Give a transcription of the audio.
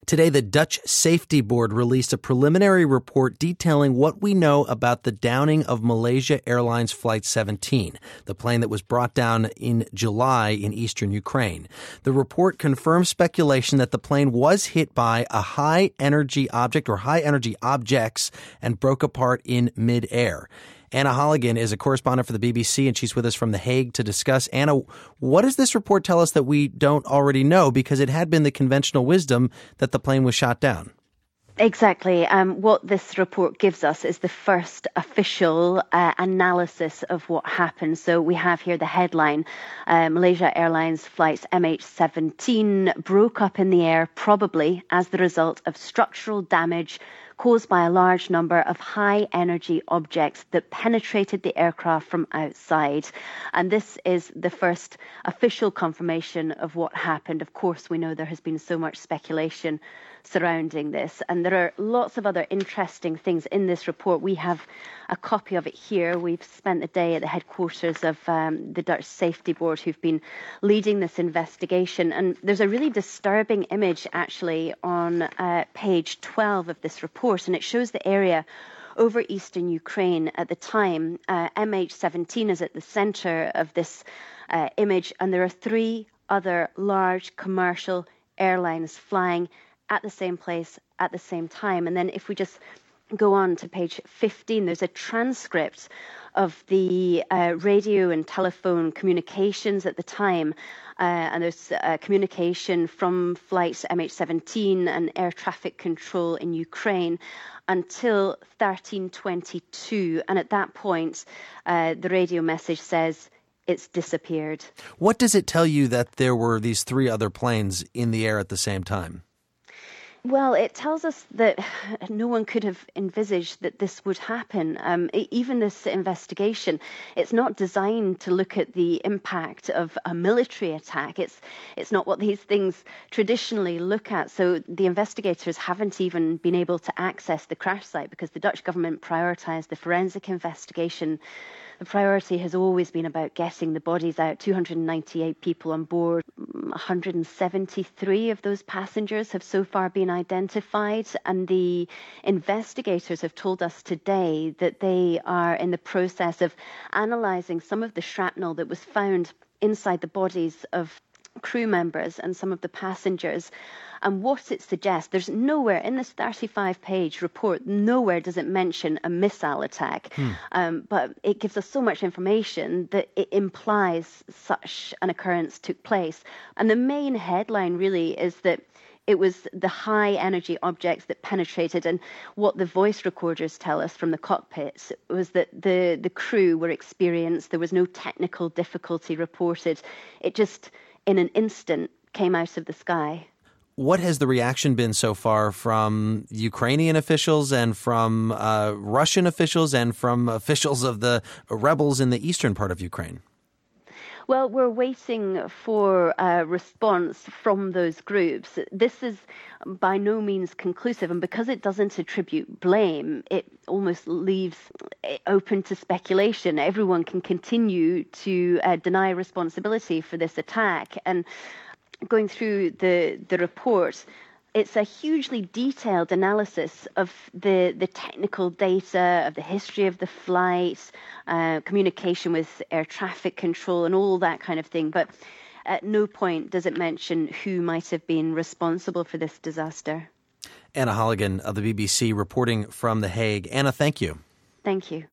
Today, the Dutch Safety Board released a preliminary report detailing what we know about the downing of Malaysia Airlines Flight 17, the plane that was brought down in July in eastern Ukraine. The report confirms speculation that the plane was hit by a high-energy object or high-energy objects and broke apart in midair. Anna Halligan is a correspondent for the BBC, and she's with us from The Hague to discuss. Anna, what does this report tell us that we don't already know? Because it had been the conventional wisdom that the plane was shot down. Exactly. What this report gives us is the first official analysis of what happened. So we have here the headline, Malaysia Airlines flights MH17 broke up in the air, probably as the result of structural damage caused by a large number of high-energy objects that penetrated the aircraft from outside. And this is the first official confirmation of what happened. Of course, we know there has been so much speculation surrounding this, and there are lots of other interesting things in this report. We have a copy of it here. We've spent the day at the headquarters of the Dutch Safety Board, who've been leading this investigation, and there's a really disturbing image actually on page 12 of this report, and it shows the area over eastern Ukraine at the time. MH17 is at the center of this image, and there are three other large commercial airlines flying at the same place at the same time. And then if we just go on to page 15, there's a transcript of the radio and telephone communications at the time. And there's communication from flights MH17 and air traffic control in Ukraine until 13:22. And at that point, the radio message says, it's disappeared. What does it tell you that there were these three other planes in the air at the same time? Well, it tells us that no one could have envisaged that this would happen. Even this investigation, it's not designed to look at the impact of a military attack. It's not what these things traditionally look at. So the investigators haven't even been able to access the crash site because the Dutch government prioritised the forensic investigation. The priority has always been about getting the bodies out. 298 people on board. 173 of those passengers have so far been identified. And the investigators have told us today that they are in the process of analysing some of the shrapnel that was found inside the bodies of crew members and some of the passengers. And what it suggests, there's nowhere in this 35-page report, nowhere does it mention a missile attack. But it gives us so much information that it implies such an occurrence took place. And the main headline really is that it was the high-energy objects that penetrated, and what the voice recorders tell us from the cockpits was that the crew were experienced. There was no technical difficulty reported. It just, in an instant, came out of the sky. What has the reaction been so far from Ukrainian officials and from Russian officials and from officials of the rebels in the eastern part of Ukraine? Well, we're waiting for a response from those groups. This is by no means conclusive, and because it doesn't attribute blame, it almost leaves it open to speculation. Everyone can continue to deny responsibility for this attack. And going through the report, it's a hugely detailed analysis of the technical data, of the history of the flight, communication with air traffic control and all that kind of thing. But at no point does it mention who might have been responsible for this disaster. Anna Halligan of the BBC reporting from The Hague. Anna, thank you. Thank you.